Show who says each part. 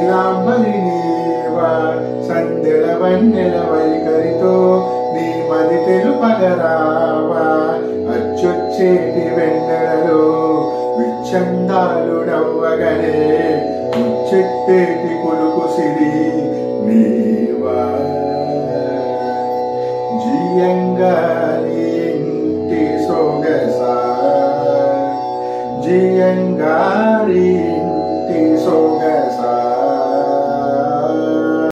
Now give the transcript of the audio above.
Speaker 1: నీలాంబరి నీవా సందెల వన్నెల వైఖరితో నీ మది తెలుపగరావా అచ్చొచ్చేటి వెన్నెలలో విచ్చందాలు నవ్వగనే ముచ్చెట్టేటి కులుకు సిరి నీవా జియంగా నీ ఇంటి సొగసా జియంగా